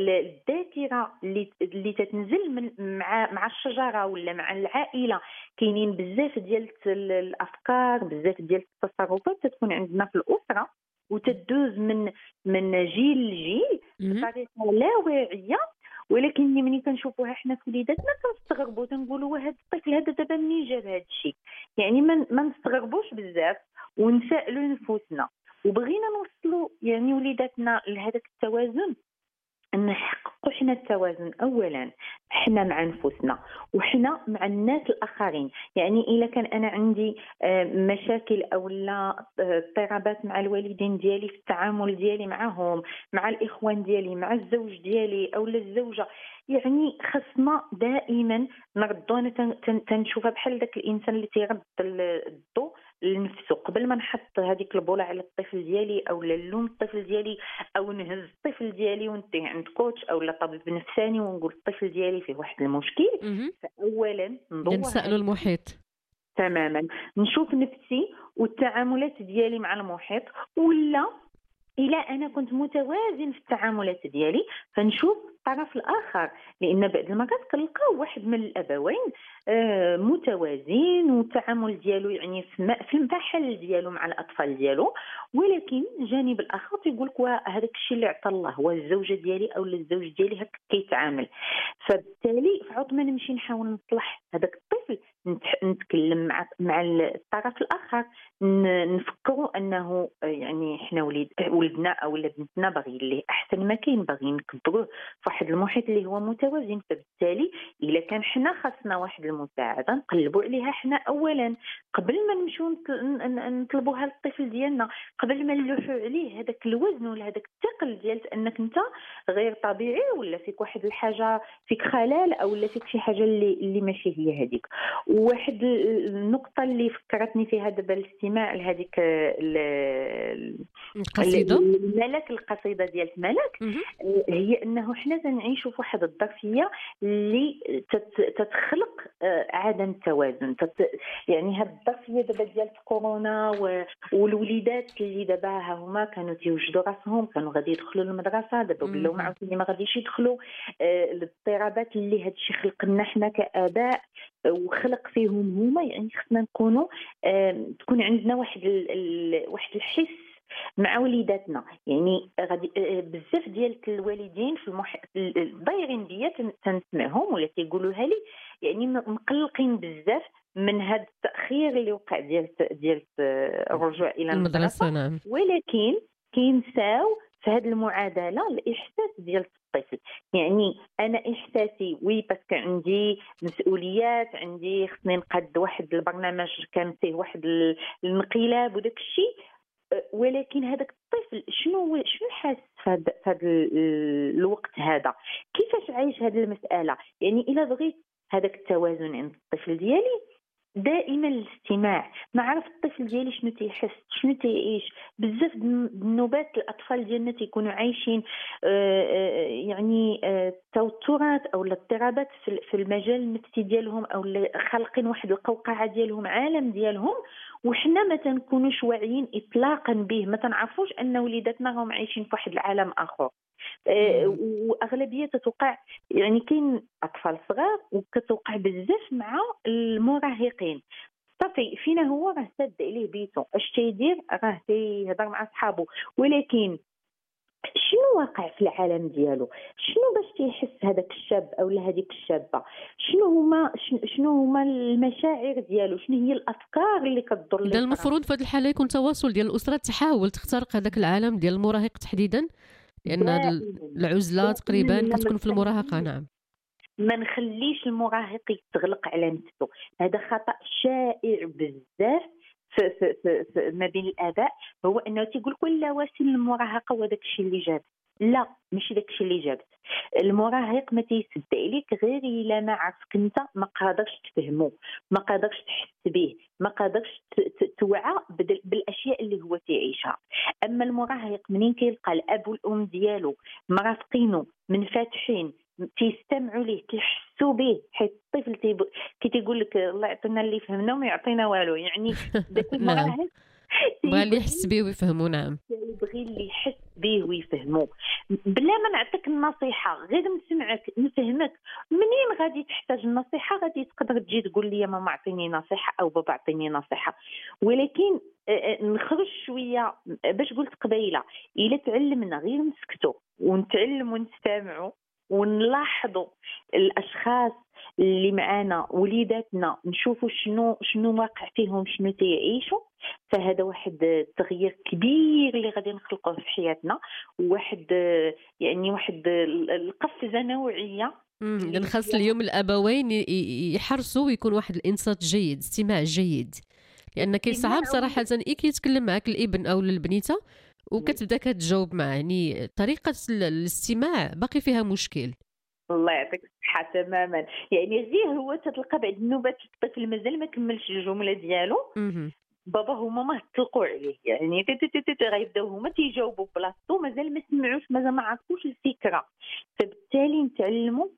الذاكره اللي اللي تتنزل من مع مع الشجره ولا مع العائله. كاينين بزاف ديال الافكار، بزاف ديال التصرفات تتكون عندنا في الاسره وتدوز من من جيل لجيل بطريقه لا واعيه، ولكن ملي كنشوفوها حنا في وليداتنا كنستغربوا، تنقولوا هذا الطفل هذا دابا منين جاب هذا الشيء. يعني ما ما نستغربوش بزاف ونسالوا نفوسنا، وبغينا نوصلوا يعني وليداتنا لهذاك التوازن. ان نحققوا حنا التوازن اولا حنا مع نفوسنا وحنا مع الناس الاخرين. يعني الا كان انا عندي مشاكل او لا اضطرابات مع الوالدين ديالي في التعامل ديالي معهم، مع الاخوان ديالي، مع الزوج ديالي او الزوجه، يعني خصنا دائما نردو. انا تنشوفها بحال داك الانسان اللي تيرد الضوء لنفسه قبل ما نحط هذيك البوله على الطفل ديالي او نلوم الطفل ديالي او نهز الطفل ديالي ونتيه عند كوتش او لا طبيب نفساني ونقول الطفل ديالي فيه واحد المشكل. فاولا نسالوا المحيط تماما، نشوف نفسي والتعاملات ديالي مع المحيط، ولا إلا أنا كنت متوازن في التعاملات ديالي فنشوف الطرف الآخر. لأن بعض المرات كنلقاو واحد من الأبوين آه متوازن والتعامل ديالو يعني في المحل ديالو مع الأطفال ديالو، ولكن الجانب الآخر تيقول لك هذاك الشيء اللي عطى الله هو الزوجة ديالي أو الزوج ديالي هكا كيتعامل. فبالتالي فعوض ما نمشي نحاول نصلح هذاك الطفل، نتكلم مع مع الطرف الآخر، نفكروا أنه يعني إحنا وليد ولدنا أو بنتنا باغيين ليه أحسن ما كاين، باغيين نكبروه في واحد المحيط اللي هو متوازن. فبالتالي إلا كان حنا خاصنا واحد المساعدة نقلبوا عليها حنا أولا قبل ما نمشيو نطلبوها للطفل ديالنا، قبل ما نلوحوا عليه هذاك الوزن ولا هذاك الثقل ديال أنك أنت غير طبيعي ولا فيك واحد الحاجة، فيك خلل أو ولا فيك شي حاجة اللي اللي ماشي هي هذيك. واحد النقطة اللي فكرتني فيها دابا الاستماع لهذيك القصيدة الملك، القصيدة ديال ملك، هي أنه حنا تنعيشوا في واحد الظرفية اللي تتخلق عدم توازن. يعني هاد الظرفية دابا ديال كورونا والوليدات اللي دابا هما كانوا تيوجدوا راسهم، كانوا غادي يدخلوا للمدرسة، دابا ولاو معاودين ما غاديش يدخلوا. الاضطرابات اللي هادشي خلق لنا حنا كآباء وخلق فيهم هما، يعني خصنا نكونوا تكون عندنا واحد واحد الحس مع وليداتنا. يعني غادي بزاف ديال الوالدين في المح... الضايعين بيا تنسمعهم ولا تيقولوها لي، يعني مقلقين بزاف من هذا التاخير اللي وقع ديال ديال الرجوع الى المدرسه. نعم. ولكن كينساو في هذه المعادله الاحساس ديال الطفل. يعني انا احساسي وي باسكو عندي مسؤوليات، عندي خصني نقاد واحد البرنامج كان فيه واحد الانقلاب وداك الشيء، ولكن هذاك الطفل شنو شنو حاس في هذا في هذا الوقت هذا، كيفاش عايش هذه المساله. يعني الا بغيت هذاك التوازن عند الطفل ديالي دائما الاستماع، نعرف الطفل ديالي شنو تيحس شنو تيعيش. بزاف النوبات الاطفال ديالنا تيكونوا عايشين يعني توترات او الاضطرابات في المجال النفسي ديالهم، او خالقين واحد القوقعه ديالهم، عالم ديالهم، وحنا ما تنكونوش واعيين اطلاقا به، ما تنعرفوش ان وليداتنا راهم عايشين في واحد العالم اخر. أه واغلبيه تتوقع، يعني كاين اطفال صغار وكتوقع بزاف مع المراهقين. صافي فينا هو راه سد عليه بيتو، اش تيدير راه تيهضر مع صحابو، ولكن شنو واقع في العالم ديالو، شنو باش تيحس هذاك الشاب او هذيك الشابه، شنو هما شنو هما المشاعر ديالو، شنو هي الافكار اللي كتدور ليه. المفروض في هذه الحاله يكون تواصل ديال الاسره تحاول تخترق هذاك العالم ديال المراهق تحديدا، لان العزله تقريبا كتكون في المراهقه. نعم، ما نخليش المراهق يتغلق على نفسه، هذا خطا شائع بزاف في, في, في, في ما بين الاباء، هو انه تيقول لك لا واسين المراهقه وهذاك الشيء اللي جاب. لا، ماشي داك الشيء اللي جابت. المراهق ما تيسد عليك غير الا ما عرفك انت ما قادرش تفهمه، ما قادرش تحس به، ما قادرش توعى بالاشياء اللي هو تيعيشها. اما المراهق منين كيلقى الاب والام ديالو مرافقينه منفتحين تيستمعوا ليه تيحسوا به، حيت الطفل تيب... كي تيقول لك الله يعطينا اللي فهمنا وما يعطينا والو، يعني داك المراهق بغى اللي يحس به ويفهمو. نعم، يبغي اللي يحس به ويفهمو، بلا ما نعطيك النصيحه غير نسمعك نفهمك. منين غادي تحتاج النصيحه غادي تقدر تجي تقول لي ماما اعطيني نصيحه او بابا اعطيني نصيحه. ولكن نخرج شويه باش قلت قبيله، الا تعلمنا غير نسكتوا ونتعلم ونستمعوا ونلاحظوا الاشخاص اللي معانا وليداتنا، نشوفوا شنو شنو واقع فيهم، شنو تيعيشوا، فهذا واحد التغيير كبير اللي غادي نخلقوه في حياتنا، وواحد يعني واحد القفزه نوعيه. امم خاص اليوم الابوين يحرصوا ويكون واحد الانصات جيد، استماع جيد، لان كيصعب صراحه كي يتكلم معك الابن او البنيته وكتبدا كتجاوب معه، يعني طريقه الاستماع باقي فيها مشكل. الله يعطيك الصحه تماما. يعني غير هو تتلقى بعد النوبات الطفل مازال ما كملش الجمله ديالو، بابا هما ما تلقوا عليه، يعني غيبداو هما تيجاوبوا بلاصتو، مازال ما سمعوش، مازال ما عرفوش الفكره. فبالتالي نتعلموا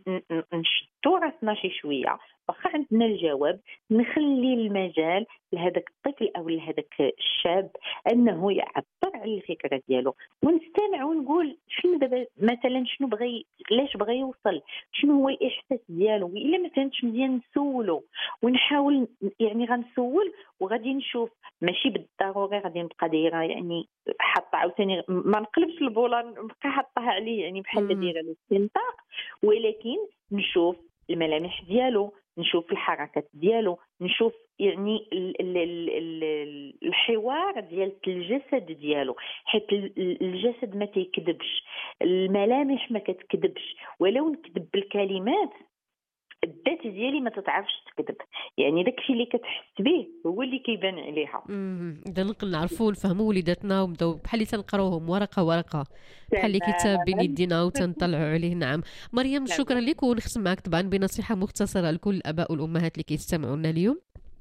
نشدوا راسنا شي شويه، واخا عندنا الجواب نخلي المجال لهذاك الطفل او لهذاك الشاب انه يعبر على الفكره ديالو، ونستمع ونقول شنو دابا مثلا شنو بغى، علاش بغى يوصل، شنو هو الاحساس ديالو. والا ما فهمتش مزيان نسولو ونحاول، يعني غنسول وغادي نشوف، ماشي بالضروري غادي نبقى دايره يعني حاطه عاوتاني ما نقلبش البوله نبقى حاطها عليه يعني بحال دايره الاستنطاق، ولكن نشوف الملامح ديالو، نشوف الحركات ديالو، نشوف يعني ال ال ال الحوار ديال الجسد ديالو، حيت الجسد ما تيكذبش، الملامح ما كتكذبش، ولو نكذب بالكلمات الذات ديالي ما تتعرفش تكذب، يعني داكشي اللي كتحس به هو اللي كيبان عليها. امم اذا نقدر نعرفوا ونفهموا وليداتنا ونبداو بحال اللي تنقراوهم ورقه ورقه، بحال اللي كتاب بين يدينا وتنطلعوا عليه. نعم مريم، شكرا لك، ونختم معك طبعا بنصيحه مختصره لكل الاباء والامهات اللي كيستمعوا لنا اليوم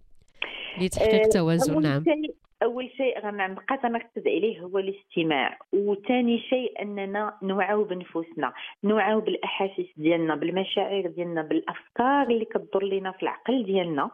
لتحقيق التوازن. نعم، اول شيء غنبقى تنركز عليه هو الاستماع، وثاني شيء اننا نوعوا بنفوسنا، نوعوا بالاحاسيس ديالنا، بالمشاعر ديالنا، بالافكار اللي كتدور لينا في العقل ديالنا.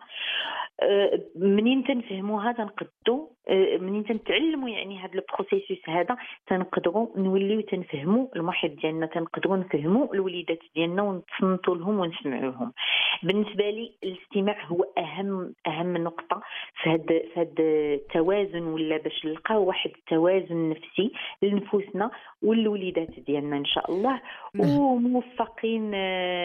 منين تنفهموها تنقدو، منين تنتعلموا يعني هذا البروسيسوس هذا تنقدروا نوليو تنفهموا المحيط ديالنا، تنقدروا نفهموا الوليدات ديالنا ونتصنتوا لهم ونسمعوا لهم. بالنسبه لي الاستماع هو اهم اهم نقطه في هذا في هذا التوازن، ولا باش نلقاو واحد التوازن نفسي لنفوسنا والوليدات ديالنا ان شاء الله. وموفقين،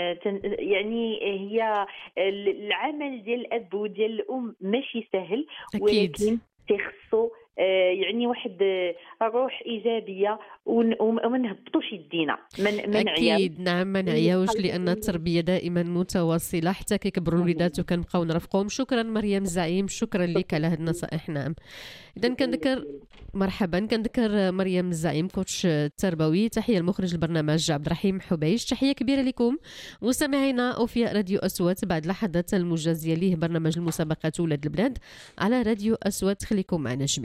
يعني هي العمل ديال الاب وديال الام ماشي سهل، ولكن تيخصو يعني واحد روح ايجابيه وما نهبطوش يدينا من من اكيد. نعم ما نعياوش، لان التربيه دائما متواصله حتى كيكبروا الوليدات وكنبقاو نرافقوهم. شكرا مريم الزعيم، شكرا لك على هذه النصائح. نعم اذا كنذكر مرحبا كنذكر مريم الزعيم كوتش تربوي. تحيه المخرج البرنامج عبد الرحيم حبيش. تحيه كبيره لكم مستمعينا اوفياء راديو أصوات. بعد لحظات المجازيه ليه برنامج المسابقات ولاد البلاد على راديو أصوات. خليكم معنا جميعا.